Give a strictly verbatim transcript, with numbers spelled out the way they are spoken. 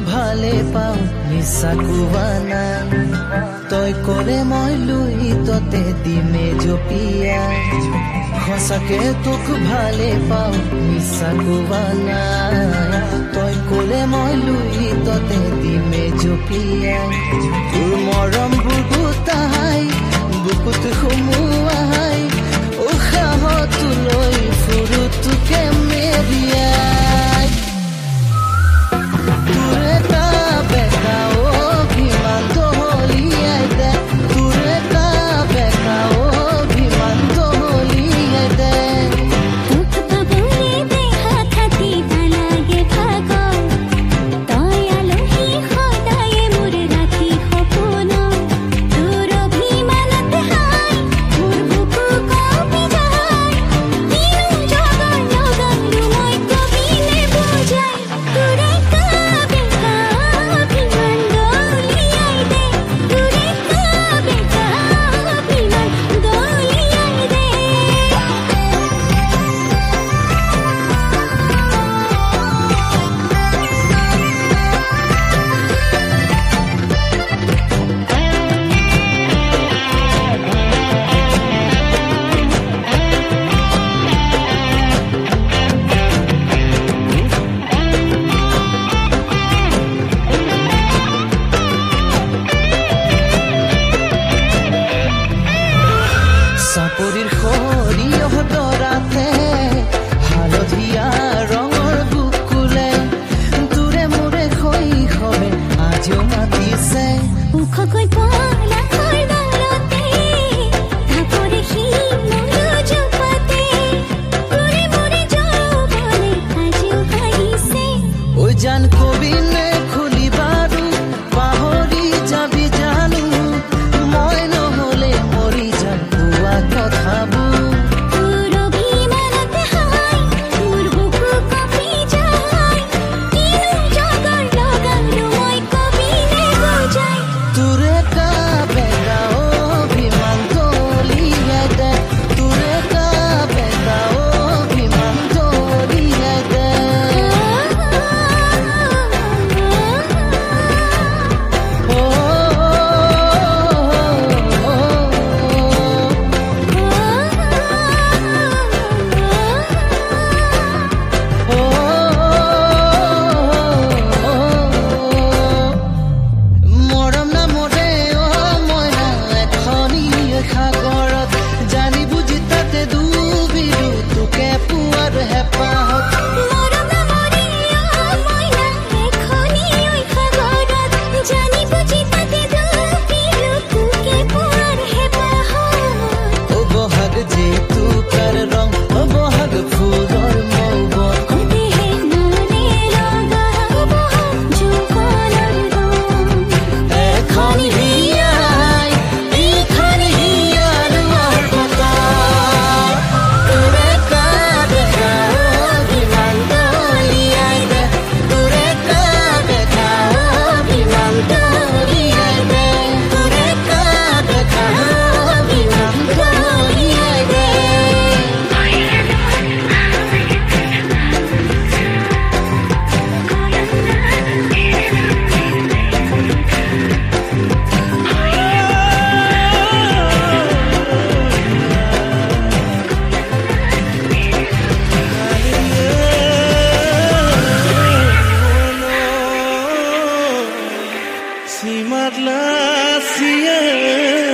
ভালে পাওঁ মিছা কোৱা নাই তই ক'লে মই লুই ততে দিমে জপিয়াই সঁচাকে তোক ভালে পাওঁ মিছা কোৱা নাই তই ক'লে মই লুই ততে দিমে জপিয়াই তোৰ মৰমবোৰ গোটাই বুকুত সুমুৱাই উশাহত লৈ ফুৰো তোকে মেৰিয়াই তোৰ এটা বেকা অভিমান দলিয়াই দে তোৰ এটা বেকা অভিমান দলিয়াই দে তোক পাবলৈ দেহা থাকি নালাগে ভাগৰ তই আলহী সদায়ে মোৰ ৰাতি সপোন তোৰ অভিমানত হাই মোৰ বুকু কঁপি যায় কিনো জগৰ লগালো মই কবিনে বুজাই তোৰ এটা বেকা অভিমান দলিয়াই দে তোৰ এটা বেকা অভিমান দলিয়াই দে চাপৰিৰ সৰিয়হ দৰাতে হালধীয়া ৰঙৰ বুকুলে তোৰে মোৰে শৈশৱে আজিও মাতিছে ওখকৈ পলাশৰ ডালতে ঢাপৰে সি মোৰ জোপাতে তোৰে মোৰে যৌৱনে আজিও হাঁহিছে ঐ জান কবিনে খুলি বাৰু পাহৰি যাবি জানো মই নহ'লে মৰি যাম কোৱা কথাবোৰ তোৰ অভিমানত হাই মোৰ বুকু কঁপি যায় কিনো জগৰ লগালো মই কবিনে বুজাই তোৰ এটা বেকা অভিমান দলিয়াই দে তোৰ এটা বেকা অভিমান দলিয়াই দে অ মৰম নামৰে অ মইনা এখনি সাগৰত জানি বুজি তাতে ডুবিলো তোকে পোৱাৰ হেঁপাহত মৰম নামৰে অ মইনা এখনি ঐ সাগৰত জানি বুজি তাতে ডুবিলো তোকে পোৱাৰ হেঁপাহত অ বহাগ যিটো তাৰ ৰং অ বহাগ ফুলৰ মৌবন দেহে মনে লগা বহাগ যৌৱনৰ ৰং এখন হিয়াই ইখন হিয়াৰ মাৰ বতাহ তোৰ এটা বেকা অভিমান দলিয়াই দে তোৰ এটা বেকা অভিমান দলিয়াই দে তোৰ এটা বেকা অভিমান দলিয়াই দে Si Marla, si es.